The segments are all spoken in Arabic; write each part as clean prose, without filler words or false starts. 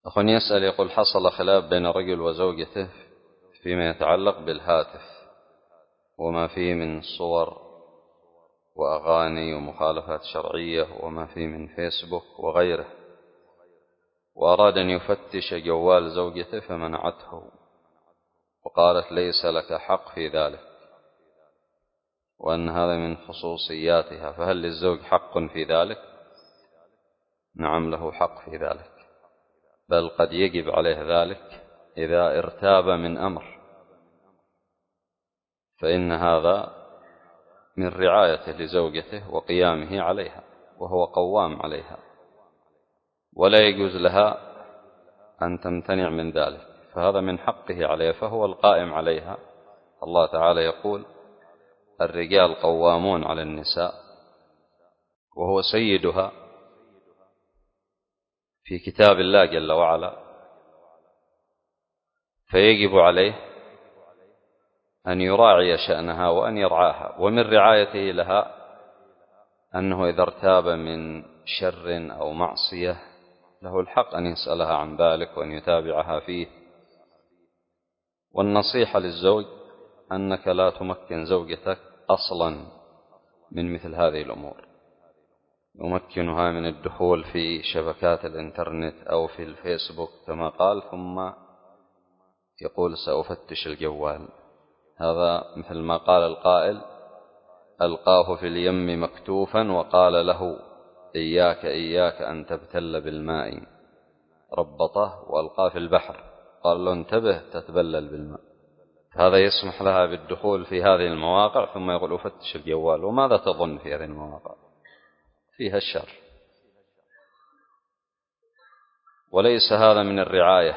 أخ يسأل يقول: حصل خلاف بين رجل وزوجته فيما يتعلق بالهاتف وما فيه من صور وأغاني ومخالفات شرعية وما فيه من فيسبوك وغيره، وأراد أن يفتش جوال زوجته فمنعته وقالت: ليس لك حق في ذلك، وأن هذا من خصوصياتها، فهل للزوج حق في ذلك؟ نعم، له حق في ذلك، بل قد يجب عليه ذلك إذا ارتاب من أمر، فإن هذا من رعايته لزوجته وقيامه عليها، وهو قوام عليها، ولا يجوز لها أن تمتنع من ذلك، فهذا من حقه عليها، فهو القائم عليها. الله تعالى يقول: الرجال قوامون على النساء، وهو سيدها في كتاب الله جل وعلا، فيجب عليه أن يراعي شأنها وأن يرعاها، ومن رعايته لها أنه إذا ارتاب من شر أو معصية له الحق أن يسألها عن ذلك وأن يتابعها فيه. والنصيحة للزوج أنك لا تمكن زوجتك أصلا من مثل هذه الأمور، يمكنها من الدخول في شبكات الإنترنت أو في الفيسبوك كما قال، ثم يقول: سأفتش الجوال. هذا مثل ما قال القائل: ألقاه في اليم مكتوفا وقال له: إياك إياك أن تبتل بالماء، ربطه وألقاه في البحر، قال له: انتبه تتبلل بالماء. هذا يسمح لها بالدخول في هذه المواقع، ثم يقول: أفتش الجوال. وماذا تظن في هذه المواقع؟ فيها الشر، وليس هذا من الرعاية.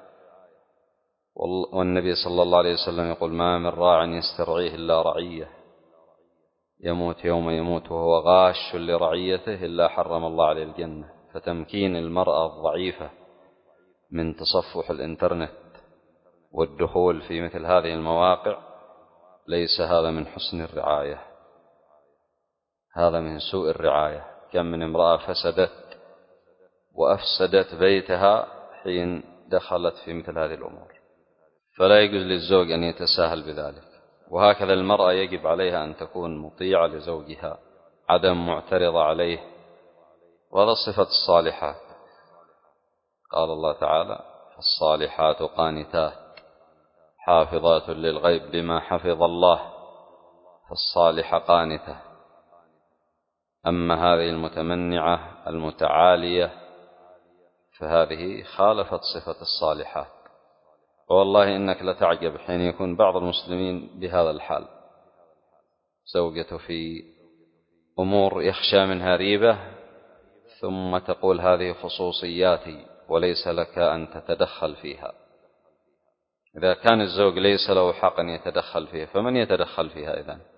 والنبي صلى الله عليه وسلم يقول: ما من راع يسترعيه إلا رعية، يموت يوم يموت وهو غاش لرعيته إلا حرم الله عليه الجنة. فتمكين المرأة الضعيفة من تصفح الإنترنت والدخول في مثل هذه المواقع ليس هذا من حسن الرعاية، هذا من سوء الرعاية. كم من امرأة فسدت وأفسدت بيتها حين دخلت في مثل هذه الأمور، فلا يجوز للزوج أن يتساهل بذلك. وهكذا المرأة يجب عليها أن تكون مطيعة لزوجها، عدم معترضة عليه، وهذا صفة الصالحات. قال الله تعالى: الصالحات قانتات حافظات للغيب بما حفظ الله، فالصالحة قانتة. أما هذه المتمنعة المتعالية فهذه خالفت صفة الصالحات. والله إنك لتعجب حين يكون بعض المسلمين بهذا الحال، زوجته في أمور يخشى منها ريبة، ثم تقول: هذه خصوصياتي وليس لك أن تتدخل فيها. إذا كان الزوج ليس له حق أن يتدخل فيها، فمن يتدخل فيها إذن؟